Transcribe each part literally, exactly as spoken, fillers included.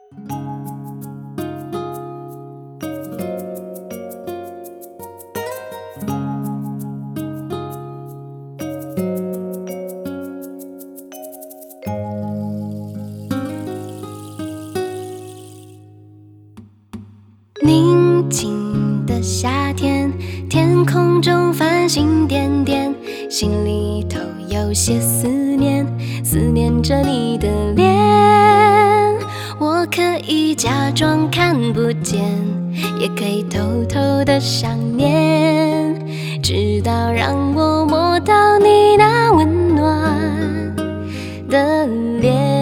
宁静的夏天，天空中繁星点点，心里头有些思念，思念着你的脸。我可以假装看不见，也可以偷偷的想念，直到让我摸到你那温暖的脸。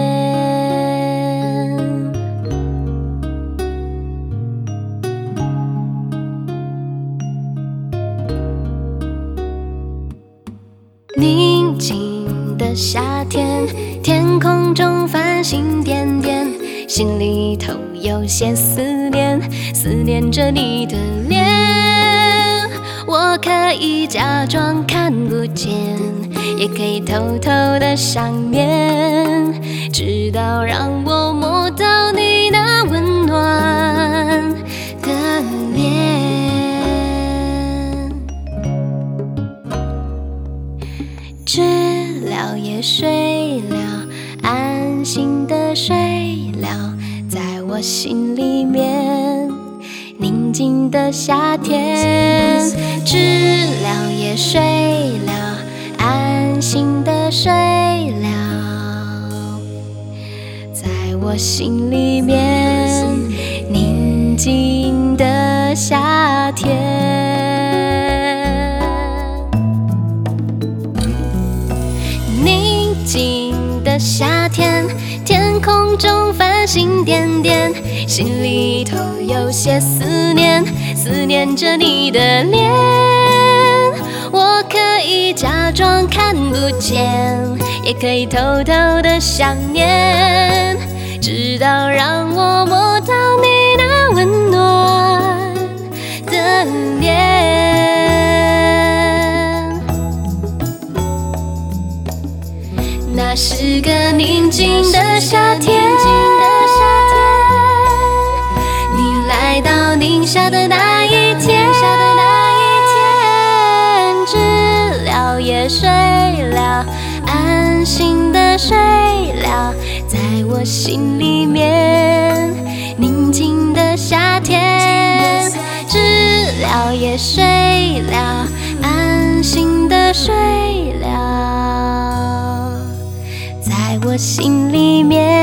宁静的夏天，天空中繁星点点，心里头有些思念，思念着你的脸。我可以假装看不见，也可以偷偷的想念，直到让我摸到你那温暖的脸。知了也睡了，安心的睡了，在我心里面。宁静的夏天，知了也睡了，安心的睡了，在我心里面。宁静的夏天。静的夏天，天空中繁星点点，心里头有些思念，思念着你的脸。我可以假装看不见，也可以偷偷的想念，直到让我摸到你那温暖的脸。那是个宁静的夏天，你来到宁夏的那一天，知了也睡了，安心的睡了，在我心里面。宁静的夏天，知了也睡了，安心的睡了，在我心里面。